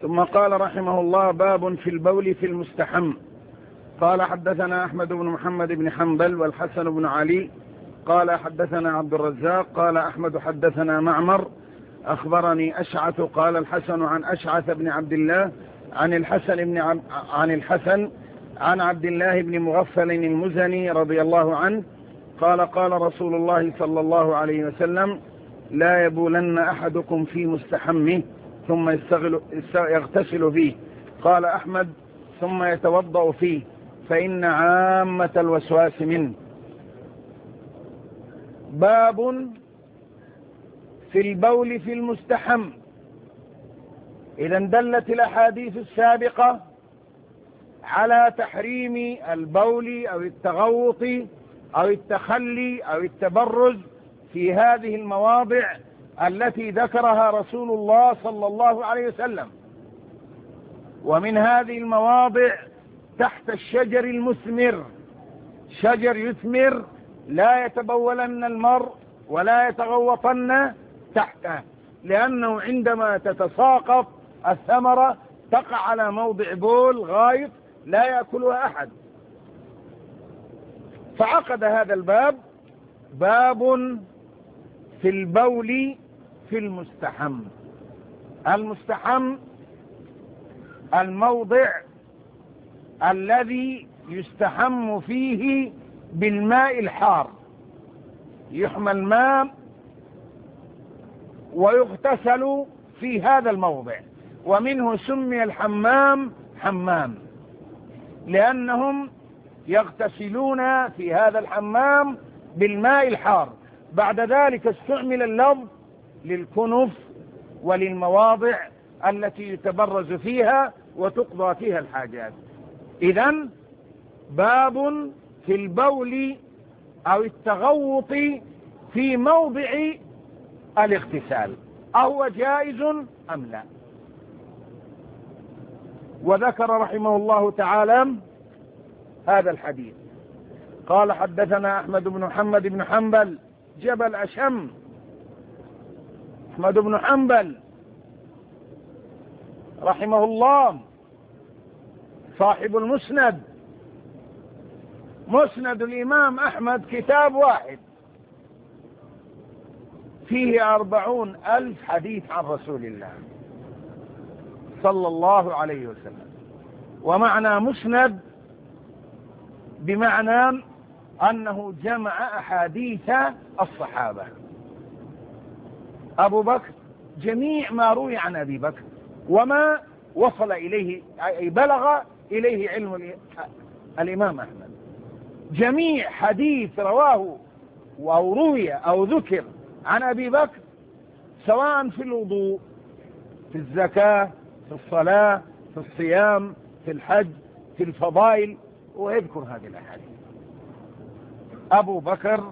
ثم قال رحمه الله: باب في البول في المستحم. قال: حدثنا أحمد بن محمد بن حنبل والحسن بن علي قال: حدثنا عبد الرزاق قال أحمد: حدثنا معمر أخبرني أشعث قال الحسن عن أشعث بن عبد الله عن الحسن عن عبد الله بن مغفل المزني رضي الله عنه قال: قال رسول الله صلى الله عليه وسلم: لا يبولن أحدكم في مستحمه ثم يغتسل فيه. قال أحمد: ثم يتوضأ فيه فإن عامة الوسواس منه. باب في البول في المستحم. إذا دلت الأحاديث السابقة على تحريم البول أو التغوط أو التخلي أو التبرز في هذه المواضع التي ذكرها رسول الله صلى الله عليه وسلم. ومن هذه المواضع تحت الشجر المثمر، شجر يثمر لا يتبولن المرء ولا يتغوطن تحته، لأنه عندما تتساقط الثمرة تقع على موضع بول غائط لا يأكلها أحد. فعقد هذا الباب: باب في البول في المستحم. المستحم الموضع الذي يستحم فيه بالماء الحار، يحمى الماء ويغتسل في هذا الموضع، ومنه سمي الحمام حمام، لأنهم يغتسلون في هذا الحمام بالماء الحار. بعد ذلك استعمل اللفظ للكنف وللمواضع التي يتبرز فيها وتقضى فيها الحاجات. إذن باب في البول أو التغوط في موضع الاغتسال، أهو جائز أم لا؟ وذكر رحمه الله تعالى هذا الحديث. قال: حدثنا أحمد بن محمد بن حنبل جبل أشم. أحمد بن حنبل رحمه الله صاحب المسند. مسند الإمام أحمد كتاب واحد فيه 40,000 حديث عن رسول الله صلى الله عليه وسلم. ومعنى مسند بمعنى أنه جمع أحاديث الصحابة. أبو بكر جميع ما روي عن أبي بكر وما وصل إليه أي بلغ إليه علم الإمام أحمد، جميع حديث رواه أو روي أو ذكر عن أبي بكر، سواء في الوضوء، في الزكاة، في الصلاة، في الصيام، في الحج، في الفضائل، ويذكر هذه الأحاديث. أبو بكر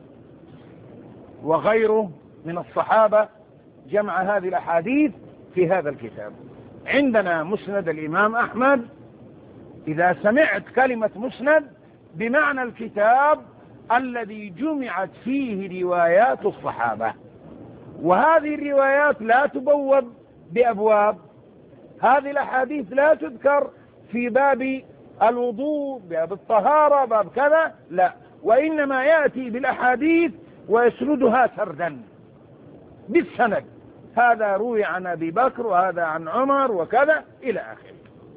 وغيره من الصحابة جمع هذه الأحاديث في هذا الكتاب. عندنا مسند الإمام أحمد، إذا سمعت كلمة مسند بمعنى الكتاب الذي جمعت فيه روايات الصحابة، وهذه الروايات لا تبوب بأبواب، هذه الأحاديث لا تذكر في باب الوضوء، باب الطهارة، باب كذا، لا، وإنما يأتي بالأحاديث ويسردها سردا بالسند، هذا روي عن أبي بكر وهذا عن عمر وكذا إلى آخره.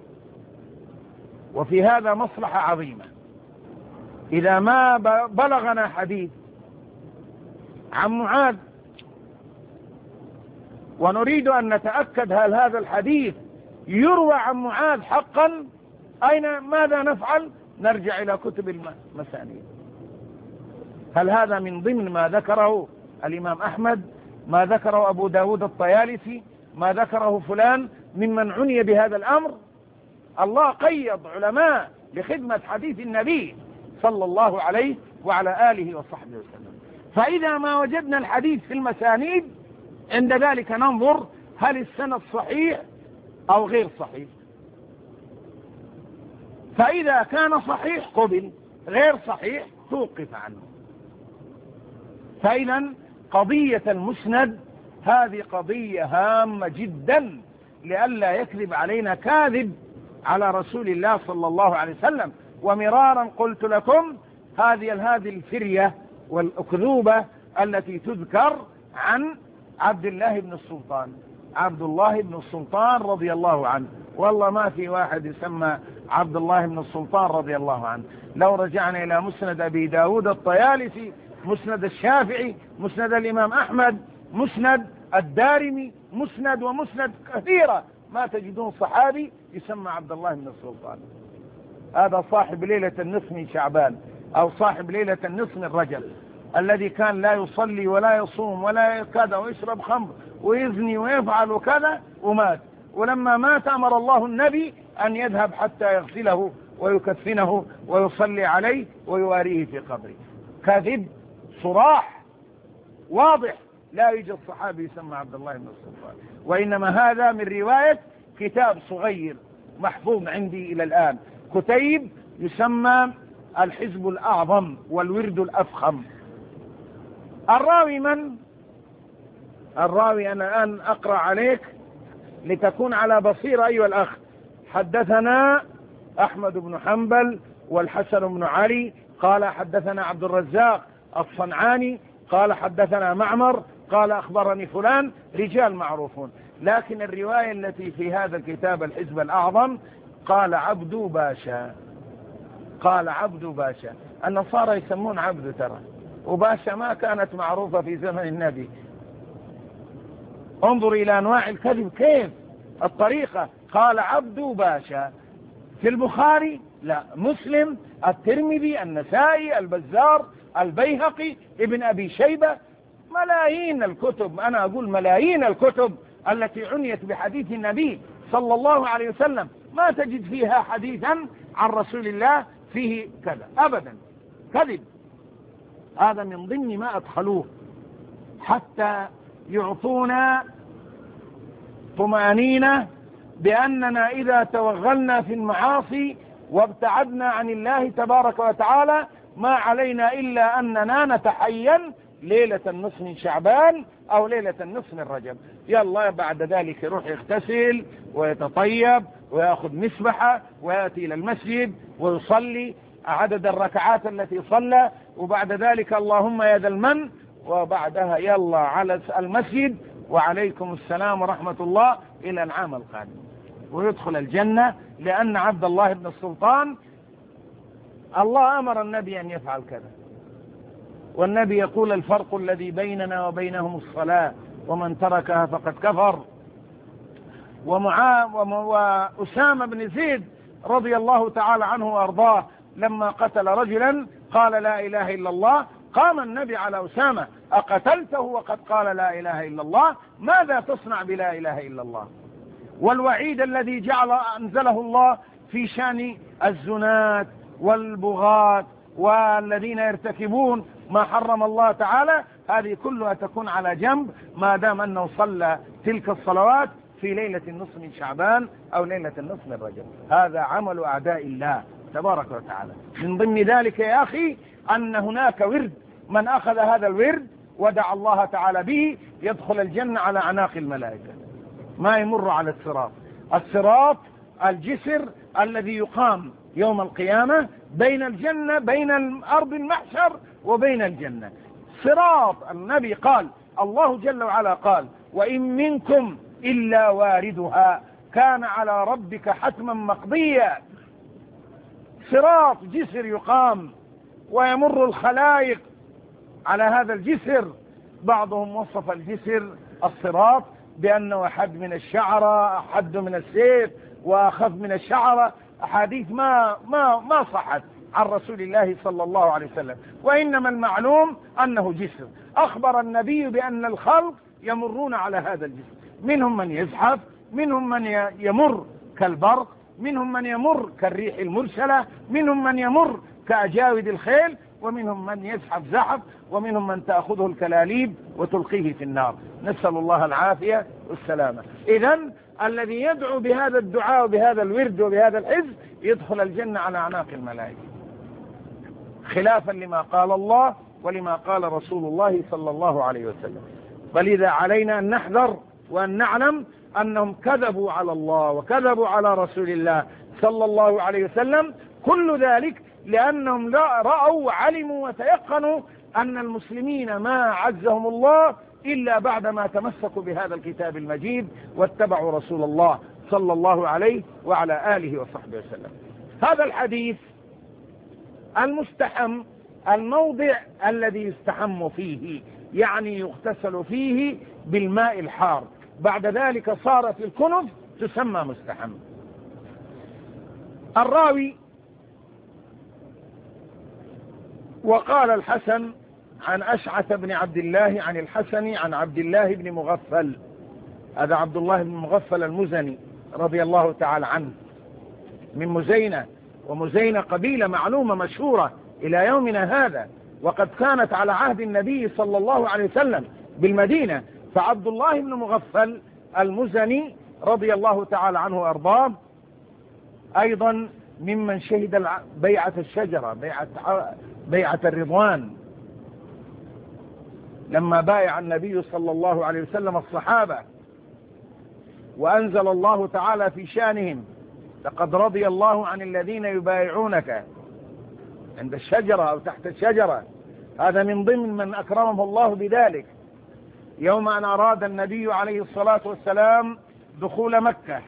وفي هذا مصلحة عظيمة. إذا ما بلغنا حديث عن معاذ ونريد أن نتأكد هل هذا الحديث يروى عن معاذ حقا، ماذا نفعل؟ نرجع إلى كتب المسانيد. هل هذا من ضمن ما ذكره الإمام أحمد، ما ذكره أبو داود الطيالسي، ما ذكره فلان ممن عني بهذا الأمر؟ الله قيض علماء لخدمة حديث النبي صلى الله عليه وعلى آله وصحبه وسلم. فإذا ما وجدنا الحديث في المسانيد عند ذلك ننظر هل السند صحيح أو غير صحيح. فإذا كان صحيح قبل، غير صحيح توقف عنه. فإذا قضية المسند هذه قضية هامة جدا، لئلا يكذب علينا كاذب على رسول الله صلى الله عليه وسلم. ومرارا قلت لكم هذه الفرية والأكذوبة التي تذكر عن عبد الله بن السلطان، عبد الله بن السلطان رضي الله عنه، والله ما في واحد يسمى عبد الله بن السلطان رضي الله عنه. لو رجعنا إلى مسند أبي داود الطيالسي، مسند الشافعي، مسند الإمام أحمد، مسند الدارمي، مسند كثيرة، ما تجدون صحابي يسمى عبد الله بن السلطان. هذا صاحب ليلة النصف من شعبان أو صاحب ليلة النصف من رجب، الذي كان لا يصلي ولا يصوم ولا كذا ويشرب خمر ويزني ويفعل وكذا ومات. ولما مات أمر الله النبي أن يذهب حتى يغسله ويكفنه ويصلي عليه ويواريه في قبره. كذب صراح واضح، لا يوجد صحابي يسمى عبد الله بن السلطان، وإنما هذا من رواية كتاب صغير محفوظ عندي إلى الآن، كتيب يسمى الحزب الأعظم والورد الأفخم. الراوي من؟ الراوي أنا الآن أقرأ عليك لتكون على بصيرة أيها الأخ. حدثنا أحمد بن حنبل والحسن بن علي قال حدثنا عبد الرزاق الصنعاني قال حدثنا معمر قال أخبرني فلان، رجال معروفون. لكن الرواية التي في هذا الكتاب الحزب الأعظم قال عبد باشا، قال عبد باشا. النصارى يسمون عبد ترى، وباشا ما كانت معروفة في زمن النبي. انظر إلى أنواع الكذب كيف الطريقة. قال عبد باشا في البخاري لا، مسلم، الترمذي، النسائي، البزار، البيهقي، ابن أبي شيبة، ملايين الكتب، أنا أقول ملايين الكتب التي عنيت بحديث النبي صلى الله عليه وسلم ما تجد فيها حديثا عن رسول الله فيه كذا أبدا. كذب. هذا من ضمن ما أدخلوه حتى يعطونا طمأنينة بأننا إذا توغلنا في المعاصي وابتعدنا عن الله تبارك وتعالى ما علينا إلا أننا نتحين ليلة النصف من شعبان أو ليلة النصف من رجب. يلا بعد ذلك يروح يغتسل ويتطيب ويأخذ مسبحة ويأتي إلى المسجد ويصلي عدد الركعات التي صلى، وبعد ذلك اللهم يا ذا المن، وبعدها يلا على المسجد وعليكم السلام ورحمة الله إلى العام القادم، ويدخل الجنة. لأن عبد الله بن السلطان الله أمر النبي أن يفعل كذا، والنبي يقول الفرق الذي بيننا وبينهم الصلاة ومن تركها فقد كفر. وأسامة بن زيد رضي الله تعالى عنه وأرضاه لما قتل رجلا قال لا إله إلا الله، قام النبي على أسامة أقتلته وقد قال لا إله إلا الله؟ ماذا تصنع بلا إله إلا الله؟ والوعيد الذي أنزله الله في شأن الزنات والبغاة والذين يرتكبون ما حرم الله تعالى، هذه كلها تكون على جنب ما دام أنه صلى تلك الصلوات في ليلة النصف من شعبان أو ليلة النصف من رجب. هذا عمل أعداء الله تبارك وتعالى. من ضمن ذلك يا أخي أن هناك ورد، من أخذ هذا الورد ودعا الله تعالى به يدخل الجنة على أعناق الملائكة، ما يمر على الصراط. الصراط الجسر الذي يقام يوم القيامة بين الجنة، بين أرض المحشر وبين الجنة. صراط النبي قال، الله جل وعلا قال وإن منكم إلا واردها كان على ربك حتما مقضيا. صراط جسر يقام ويمر الخلائق على هذا الجسر. بعضهم وصف الجسر الصراط بأنه أحد من الشعرة، أحد من السيف، وأخف من الشعرة. أحاديث ما صحت عن رسول الله صلى الله عليه وسلم، وإنما المعلوم أنه جسر. أخبر النبي بأن الخلق يمرون على هذا الجسر، منهم من يزحف، منهم من يمر كالبرق، منهم من يمر كالريح المرسلة، منهم من يمر كأجاود الخيل، ومنهم من يزحف زحف، ومنهم من تأخذه الكلاليب وتلقيه في النار. نسأل الله العافية والسلامة. إذن الذي يدعو بهذا الدعاء وبهذا الورد وبهذا الحزب يدخل الجنة على أعناق الملائكة، خلافا لما قال الله ولما قال رسول الله صلى الله عليه وسلم. فلذا علينا أن نحذر وأن نعلم أنهم كذبوا على الله وكذبوا على رسول الله صلى الله عليه وسلم. كل ذلك لأنهم رأوا وعلموا وتيقنوا أن المسلمين ما عزهم الله إلا بعدما تمسكوا بهذا الكتاب المجيد واتبعوا رسول الله صلى الله عليه وعلى آله وصحبه وسلم. هذا الحديث المستحم الموضع الذي يستحم فيه، يعني يغتسل فيه بالماء الحار، بعد ذلك صارت الكنف تسمى مستحم. الراوي وقال الحسن عن أشعث بن عبد الله عن الحسن عن عبد الله بن مغفل، هذا عبد الله بن مغفل المزني رضي الله تعالى عنه من مزينة، ومزينة قبيلة معلومة مشهورة إلى يومنا هذا، وقد كانت على عهد النبي صلى الله عليه وسلم بالمدينة. فعبد الله بن مغفل المزني رضي الله تعالى عنه وأرضاه أيضا ممن شهد بيعة الشجرة، بيعة الرضوان، لما بايع النبي صلى الله عليه وسلم الصحابة وأنزل الله تعالى في شانهم: لقد رضي الله عن الذين يبايعونك عند الشجرة أو تحت الشجرة. هذا من ضمن من أكرمه الله بذلك، يوم أن أراد النبي عليه الصلاة والسلام دخول مكة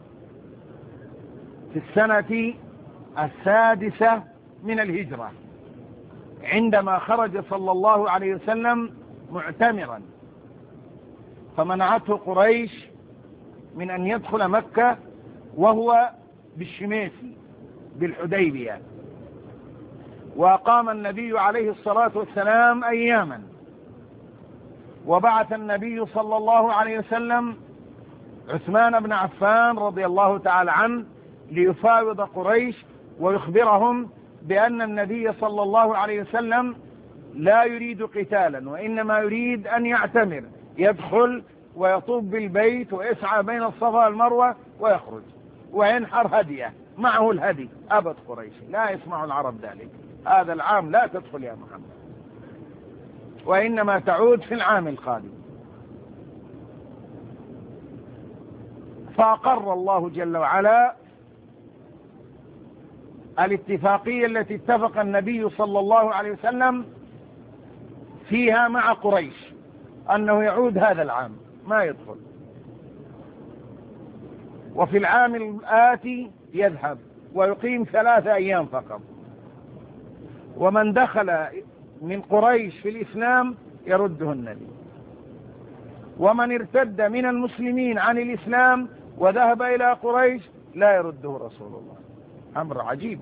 في السنة 6 من الهجرة، عندما خرج صلى الله عليه وسلم معتمرا، فمنعته قريش من أن يدخل مكة وهو بالشميسي بالحديبية. وأقام النبي عليه الصلاة والسلام أياما، وبعث النبي صلى الله عليه وسلم عثمان بن عفان رضي الله تعالى عنه ليفاوض قريش ويخبرهم بأن النبي صلى الله عليه وسلم لا يريد قتالا، وإنما يريد أن يعتمر، يدخل ويطوف بالبيت ويسعى بين الصفا والمروة ويخرج وينحر هديه معه الهدي. أبت قريش، لا يسمع العرب ذلك، هذا العام لا تدخل يا محمد، وإنما تعود في العام القادم. فأقر الله جل وعلا الاتفاقية التي اتفق النبي صلى الله عليه وسلم فيها مع قريش أنه يعود هذا العام ما يدخل، وفي العام الآتي يذهب ويقيم 3 أيام فقط. ومن دخل من قريش في الإسلام يرده النبي، ومن ارتد من المسلمين عن الإسلام وذهب إلى قريش لا يرده رسول الله. أمر عجيب.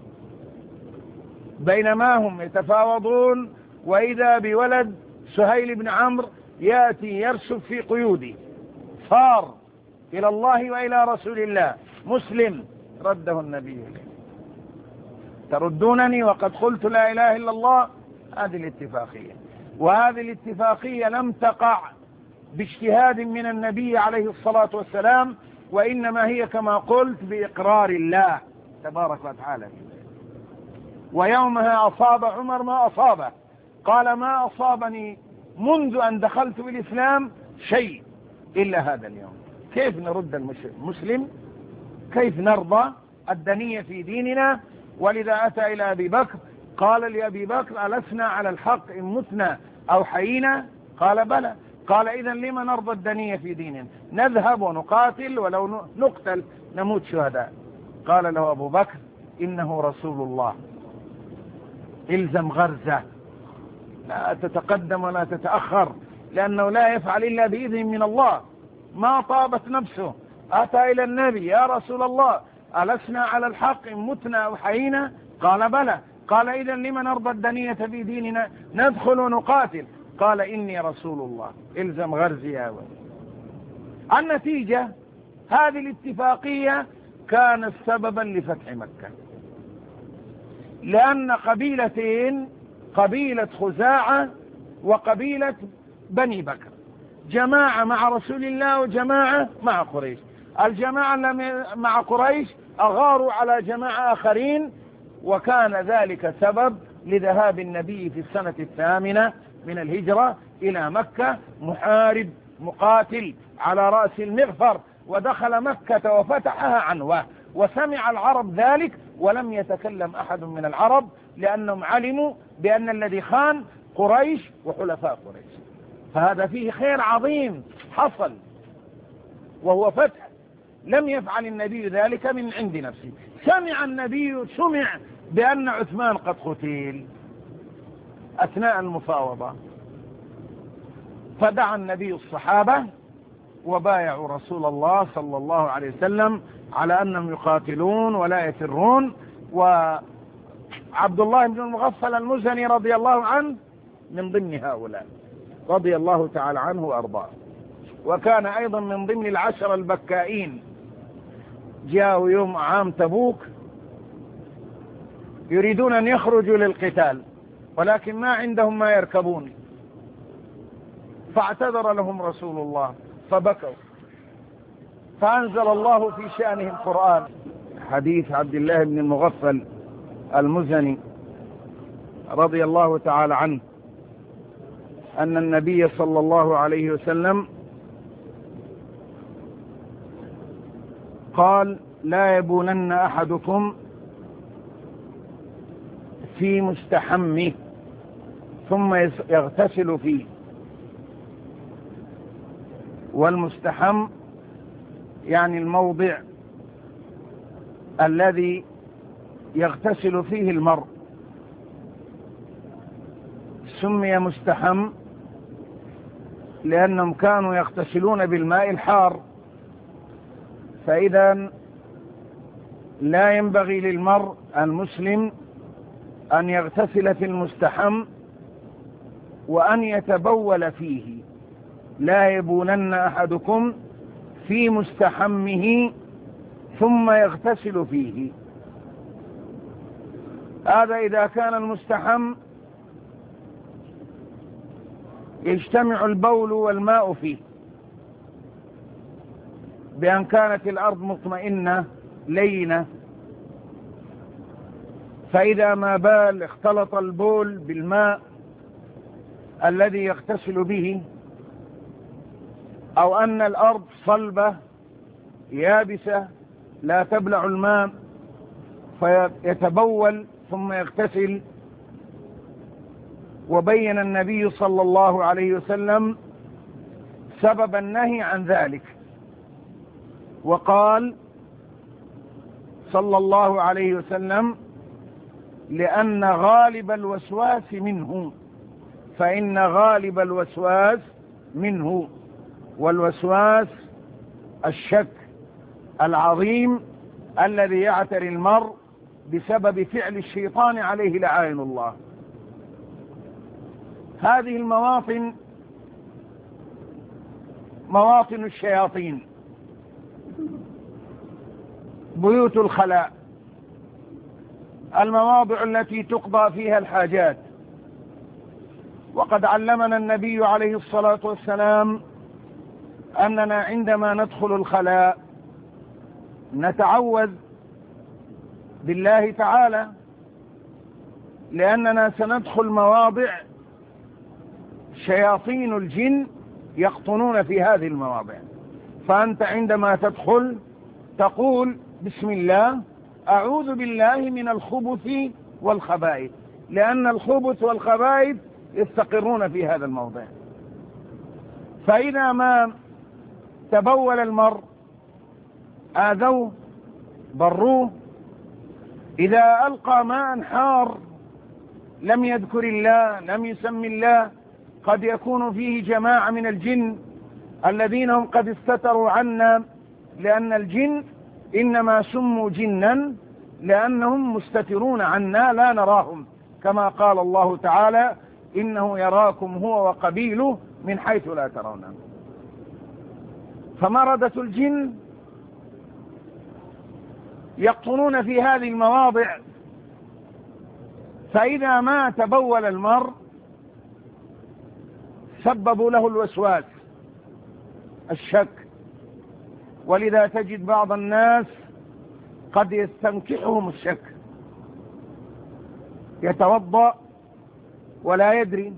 بينما هم يتفاوضون وإذا بولد سهيل بن عمرو يأتي يرسب في قيوده، صار إلى الله وإلى رسول الله مسلم، رده النبي إليه: تردونني وقد قلت لا إله إلا الله. هذه الاتفاقية، وهذه الاتفاقية لم تقع باجتهاد من النبي عليه الصلاة والسلام، وإنما هي كما قلت بإقرار الله تبارك وتعالى. ويومها أصاب عمر ما أصابه، قال: ما أصابني منذ أن دخلت بالإسلام شيء إلا هذا اليوم. كيف نرد المسلم؟ كيف نرضى الدنية في ديننا؟ ولذا أتى إلى أبي بكر قال لأبي بكر: ألسنا على الحق إن متنا أو حيينا؟ قال: بلى. قال: إذن لما نرضى الدنية في ديننا؟ نذهب ونقاتل ولو نقتل نموت شهداء. قال له أبو بكر: إنه رسول الله، إلزم غرزة، لا تتقدم ولا تتأخر، لأنه لا يفعل إلا بإذن من الله. ما طابت نفسه، أتى إلى النبي: يا رسول الله، ألسنا على الحق إن متنا أو حيينا؟ قال: بلى. قال: إذن لما نرضى الدنية في ديننا؟ ندخل ونقاتل. قال: إني رسول الله، إلزم غرزي يا ولد. النتيجة هذه الاتفاقية كانت سببا لفتح مكة، لأن قبيلتين، قبيلة خزاعة وقبيلة بني بكر، جماعة مع رسول الله وجماعة مع قريش. الجماعة مع قريش أغاروا على جماعة آخرين، وكان ذلك سبب لذهاب النبي في السنة 8 من الهجرة إلى مكة محارب مقاتل على رأس المغفر ودخل مكة وفتحها عنوة، وسمع العرب ذلك ولم يتكلم أحد من العرب، لأنهم علموا بأن الذي خان قريش وحلفاء قريش. فهذا فيه خير عظيم حصل، وهو فتح لم يفعل النبي ذلك من عند نفسه. سمع بأن عثمان قد قتل أثناء المفاوضة، فدعا النبي الصحابة وبايعوا رسول الله صلى الله عليه وسلم على أنهم يقاتلون ولا يفرون. وعبد الله بن المغفل المزني رضي الله عنه من ضمن هؤلاء رضي الله تعالى عنه وأرضاه، وكان أيضا من ضمن العشر البكائين. جاءوا يوم عام تبوك يريدون أن يخرجوا للقتال، ولكن ما عندهم ما يركبون، فاعتذر لهم رسول الله فبكوا، فأنزل الله في شأنهم القرآن. حديث عبد الله بن المغفل المزني رضي الله تعالى عنه أن النبي صلى الله عليه وسلم قال: لا يبولن أحدكم في مستحمه ثم يغتسل فيه. والمستحم يعني الموضع الذي يغتسل فيه المرء، سمي مستحم لأنهم كانوا يغتسلون بالماء الحار، فإذا لا ينبغي للمرء المسلم أن يغتسل في المستحم وأن يتبول فيه. لا يبولن أحدكم في مستحمه ثم يغتسل فيه. هذا إذا كان المستحم يجتمع البول والماء فيه، بأن كانت الأرض مطمئنة لينة، فإذا ما بال اختلط البول بالماء الذي يغتسل به، أو أن الأرض صلبة يابسة لا تبلع الماء فيتبول ثم يغتسل. وبين النبي صلى الله عليه وسلم سبب النهي عن ذلك، وقال صلى الله عليه وسلم: لأن غالب الوسواس منه، فإن غالب الوسواس منه. والوسواس الشك العظيم الذي يعتري المرء بسبب فعل الشيطان عليه لعائن الله. هذه المواطن مواطن الشياطين، بيوت الخلاء، المواضع التي تقضى فيها الحاجات. وقد علمنا النبي عليه الصلاة والسلام أننا عندما ندخل الخلاء نتعوذ بالله تعالى، لأننا سندخل مواضع شياطين الجن يقطنون في هذه المواضع. فأنت عندما تدخل تقول: بسم الله، أعوذ بالله من الخبث والخبائث، لأن الخبث والخبائث يستقرون في هذا الموضع. فإذا ما تبول المرء آذوه ضروه. إذا ألقى ماء حار لم يذكر الله، لم يسم الله، قد يكون فيه جماعة من الجن الذين هم قد استتروا عنا، لأن الجن إنما سموا جنا لأنهم مستترون عنا لا نراهم، كما قال الله تعالى: إنه يراكم هو وقبيله من حيث لا ترونه. فمردة الجن يقطنون في هذه المواضع، فإذا ما تبول المرء سببوا له الوسواس الشك. ولذا تجد بعض الناس قد يستنكحهم الشك، يتوضأ ولا يدري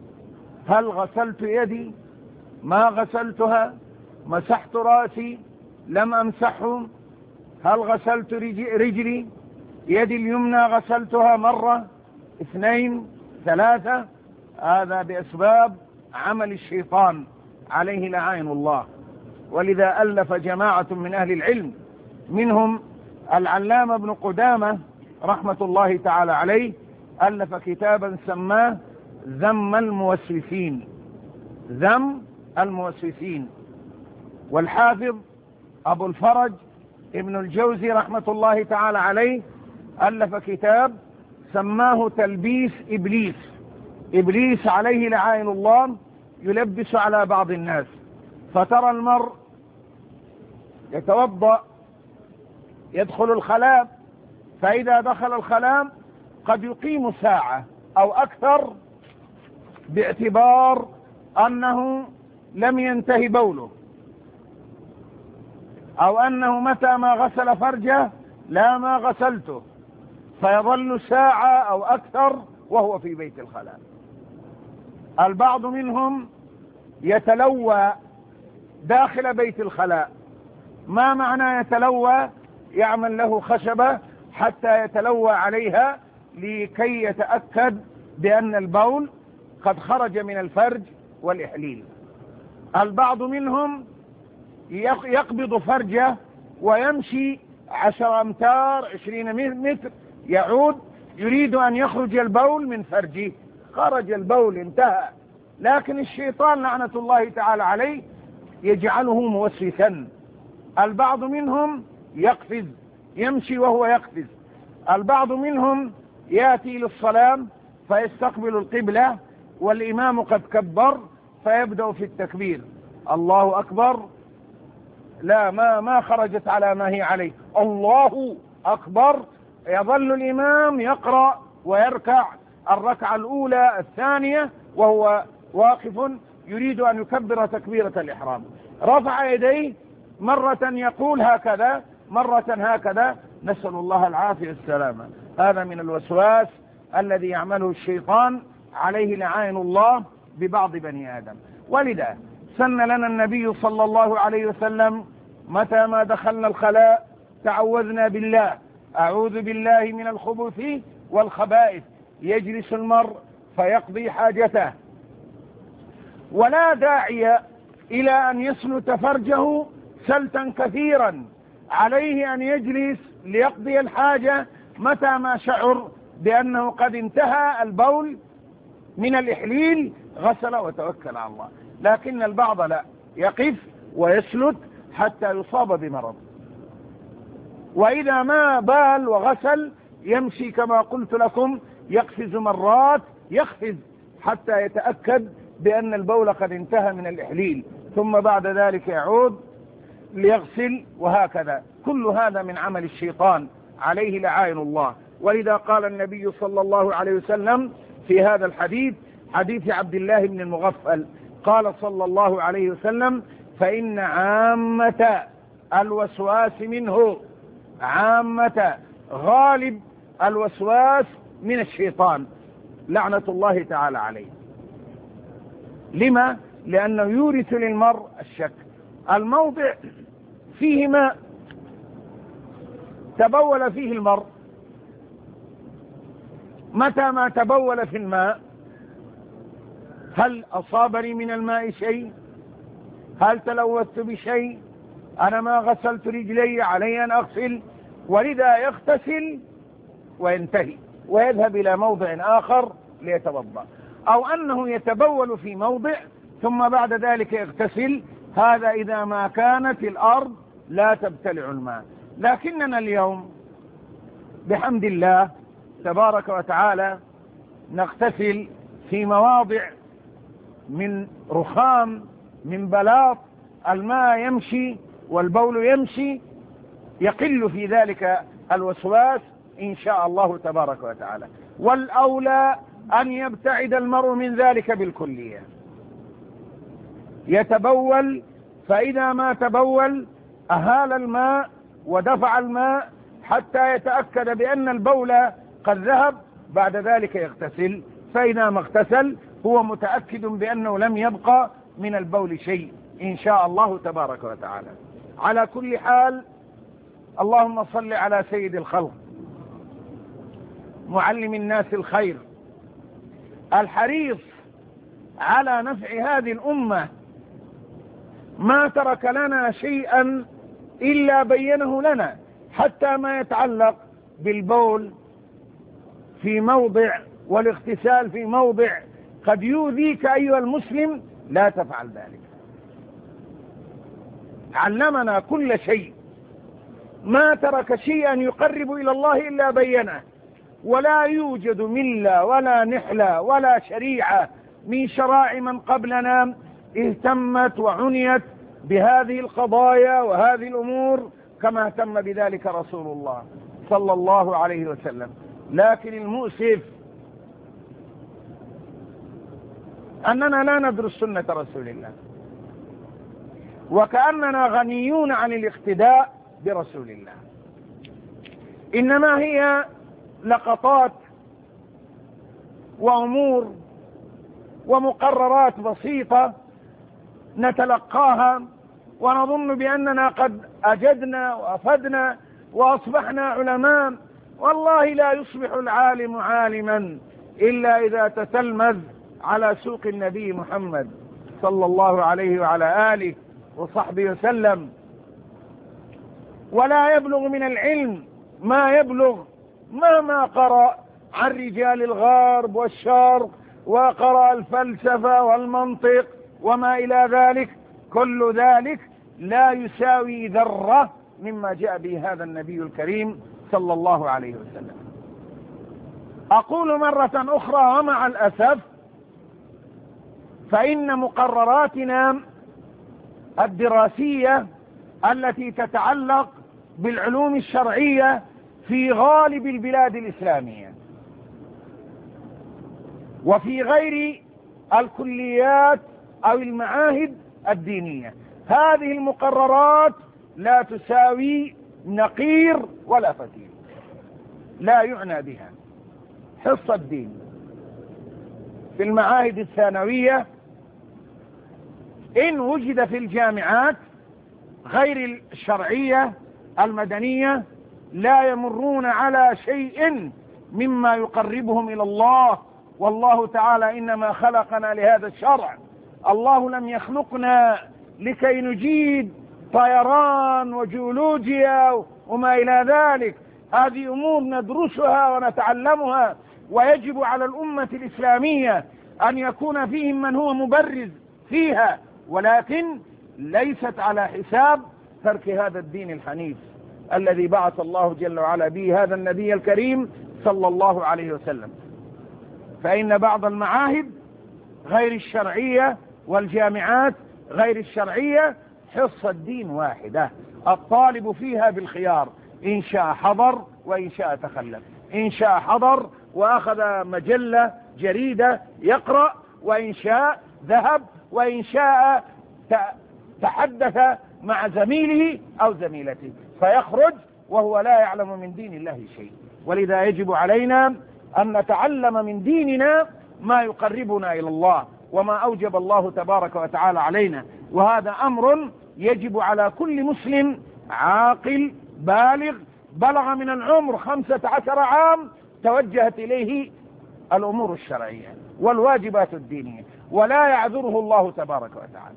هل غسلت يدي، ما غسلتها، مسحت رأسي، لم أمسحه؟ هل غسلت رجلي؟ يدي اليمنى غسلتها مرة 2 3؟ هذا بأسباب عمل الشيطان عليه لعائن الله. ولذا ألف جماعة من أهل العلم منهم العلامة ابن قدامة رحمة الله تعالى عليه، ألف كتابا سماه ذم الموسوسين، ذم الموسوسين. والحافظ أبو الفرج ابن الجوزي رحمة الله تعالى عليه ألف كتاب سماه تلبيس إبليس. إبليس عليه لعائن الله يلبس على بعض الناس، فترى المرء يتوضأ يدخل الخلاء، فإذا دخل الخلاء قد يقيم ساعة أو أكثر باعتبار أنه لم ينتهي بوله، أو أنه متى ما غسل فرجه لا ما غسلته، فيظل ساعة أو أكثر وهو في بيت الخلاء. البعض منهم يتلوى داخل بيت الخلاء. ما معنى يتلوى؟ يعمل له خشبة حتى يتلوى عليها لكي يتأكد بأن البول قد خرج من الفرج والإحليل. البعض منهم يقبض فرجه ويمشي 10 أمتار 20 متر، يعود يريد أن يخرج البول من فرجه، خرج البول انتهى. لكن الشيطان لعنة الله تعالى عليه يجعله موسوسا. البعض منهم يقفز، يمشي وهو يقفز. البعض منهم يأتي للصلاة فيستقبل القبلة والإمام قد كبر فيبدأ في التكبير، الله أكبر، لا ما خرجت على ما هي عليه، الله أكبر. يظل الإمام يقرأ ويركع الركعة الأولى الثانية وهو واقف يريد أن يكبر تكبيرة الإحرام، رفع يديه مرة يقول هكذا مرة هكذا، نسأل الله العافية السلامة. هذا من الوسواس الذي يعمله الشيطان عليه لعائن الله ببعض بني آدم. ولذا سن لنا النبي صلى الله عليه وسلم متى ما دخلنا الخلاء تعوذنا بالله، أعوذ بالله من الخبث والخبائث. يجلس المرء فيقضي حاجته، ولا داعي إلى أن يسلت فرجه سلتا كثيرا، عليه أن يجلس ليقضي الحاجة متى ما شعر بأنه قد انتهى البول من الإحليل غسل وتوكل على الله. لكن البعض لا، يقف ويسلت حتى يصاب بمرض، وإذا ما بال وغسل يمشي كما قلت لكم، يقفز مرات، يقفز حتى يتأكد بأن البول قد انتهى من الإحليل، ثم بعد ذلك يعود ليغسل، وهكذا. كل هذا من عمل الشيطان عليه لعائن الله. ولذا قال النبي صلى الله عليه وسلم في هذا الحديث، حديث عبد الله بن المغفل، قال صلى الله عليه وسلم: فإن عامة الوسواس منه، عامة غالب الوسواس من الشيطان لعنة الله تعالى عليه. لما؟ لأنه يورث للمرء الشك. الموضع فيه ماء تبول فيه المرء، متى ما تبول في الماء هل أصابني من الماء شيء؟ هل تلوثت بشيء؟ أنا ما غسلت رجلي، علي أن أغسل. ولذا يغتسل وينتهي ويذهب إلى موضع آخر ليتوضأ، أو أنه يتبول في موضع ثم بعد ذلك يغتسل. هذا إذا ما كانت الأرض لا تبتلع الماء. لكننا اليوم بحمد الله تبارك وتعالى نغتسل في مواضع من رخام، من بلاط، الماء يمشي والبول يمشي، يقل في ذلك الوسواس إن شاء الله تبارك وتعالى. والأولى أن يبتعد المرء من ذلك بالكلية، يتبول، فإذا ما تبول أهال الماء ودفع الماء حتى يتأكد بأن البول قد ذهب، بعد ذلك يغتسل. فإذا ما اغتسل هو متأكد بأنه لم يبقى من البول شيء إن شاء الله تبارك وتعالى. على كل حال، اللهم صل على سيد الخلق معلم الناس الخير الحريص على نفع هذه الأمة، ما ترك لنا شيئا إلا بينه لنا، حتى ما يتعلق بالبول في موضع والاغتسال في موضع قد يؤذيك أيها المسلم، لا تفعل ذلك. علمنا كل شيء، ما ترك شيئا يقرب إلى الله إلا بينه، ولا يوجد ملة ولا نحلة ولا شريعة من شرائع من قبلنا اهتمت وعنيت بهذه القضايا وهذه الأمور كما اهتم بذلك رسول الله صلى الله عليه وسلم. لكن المؤسف أننا لا ندرس سنة رسول الله، وكأننا غنيون عن الاقتداء برسول الله، إنما هي لقطات وأمور ومقررات بسيطة نتلقاها ونظن بأننا قد أجدنا وأفدنا وأصبحنا علماء. والله لا يصبح العالم عالما إلا إذا تتلمذ على سوق النبي محمد صلى الله عليه وعلى آله وصحبه وسلم، ولا يبلغ من العلم ما يبلغ مهما قرأ عن رجال الغرب والشرق وقرأ الفلسفة والمنطق وما إلى ذلك. كل ذلك لا يساوي ذرة مما جاء به هذا النبي الكريم صلى الله عليه وسلم. أقول مرة أخرى ومع الأسف فإن مقرراتنا الدراسية التي تتعلق بالعلوم الشرعية في غالب البلاد الإسلامية وفي غير الكليات أو المعاهد الدينية، هذه المقررات لا تساوي نقير ولا فتيل، لا يعنى بها. حصة الدين في المعاهد الثانوية إن وجد في الجامعات غير الشرعية المدنية لا يمرون على شيء مما يقربهم إلى الله، والله تعالى إنما خلقنا لهذا الشرع. الله لم يخلقنا لكي نجيد طيران وجيولوجيا وما إلى ذلك، هذه أمور ندرسها ونتعلمها، ويجب على الأمة الإسلامية أن يكون فيهم من هو مبرز فيها، ولكن ليست على حساب ترك هذا الدين الحنيف الذي بعث الله جل وعلا به هذا النبي الكريم صلى الله عليه وسلم. فإن بعض المعاهد غير الشرعية والجامعات غير الشرعية حصة الدين واحدة، الطالب فيها بالخيار، إن شاء حضر وإن شاء تخلف، إن شاء حضر وأخذ مجلة جريدة يقرأ، وإن شاء ذهب، وإن شاء تحدث مع زميله أو زميلته، فيخرج وهو لا يعلم من دين الله شيء. ولذا يجب علينا أن نتعلم من ديننا ما يقربنا إلى الله وما أوجب الله تبارك وتعالى علينا، وهذا أمر يجب على كل مسلم عاقل بالغ بلغ من العمر 15 عام توجهت إليه الأمور الشرعية والواجبات الدينية، ولا يعذره الله تبارك وتعالى،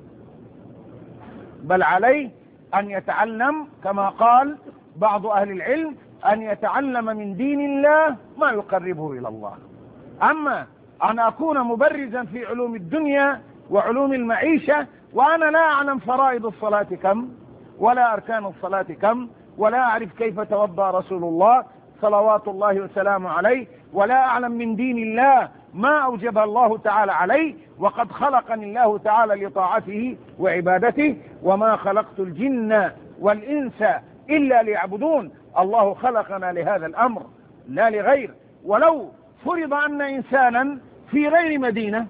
بل عليه أن يتعلم كما قال بعض أهل العلم، أن يتعلم من دين الله ما يقربه إلى الله. أما أن أكون مبرزا في علوم الدنيا وعلوم المعيشة وأنا لا أعلم فرائض الصلاة كم ولا أركان الصلاة كم، ولا أعرف كيف توضأ رسول الله صلوات الله وسلامه عليه، ولا أعلم من دين الله ما أوجب الله تعالى عليه، وقد خلقني الله تعالى لطاعته وعبادته، وما خلقت الجن والإنس إلا ليعبدون. الله خلقنا لهذا الأمر لا لغير. ولو فرض أن إنسانا في غير مدينة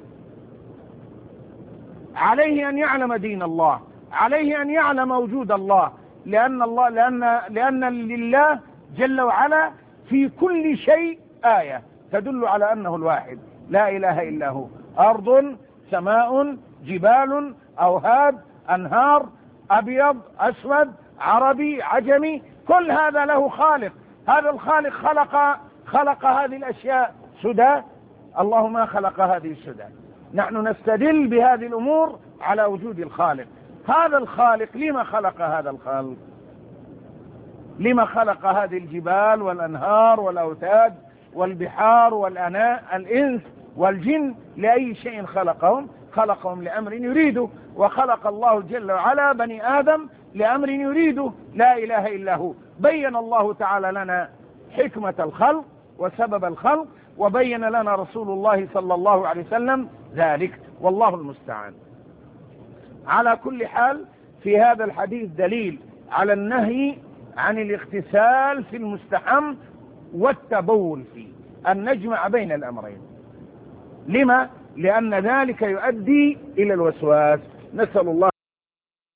عليه أن يعلم دين الله، عليه أن يعلم وجود الله، لأن لله جل وعلا في كل شيء آية تدل على أنه الواحد لا إله إلا هو. أرض، سماء، جبال، أوهاد، أنهار، أبيض أسود عربي عجمي، كل هذا له خالق. هذا الخالق خلق هذه الأشياء سدى؟ الله ما خلق هذه السدى. نحن نستدل بهذه الأمور على وجود الخالق. هذا الخالق لما خلق هذا الخلق؟ لما خلق هذه الجبال والأنهار والأوتاد والبحار والأناء الإنس والجن؟ لأي شيء خلقهم؟ خلقهم لأمر يريده. وخلق الله جل وعلا بني آدم لأمر يريده، لا إله إلا هو. بين الله تعالى لنا حكمة الخلق وسبب الخلق، وبين لنا رسول الله صلى الله عليه وسلم ذلك، والله المستعان. على كل حال، في هذا الحديث دليل على النهي عن الاغتسال في المستحم والتبول فيه، أن نجمع بين الأمرين. لما؟ لأن ذلك يؤدي إلى الوسواس. نسأل الله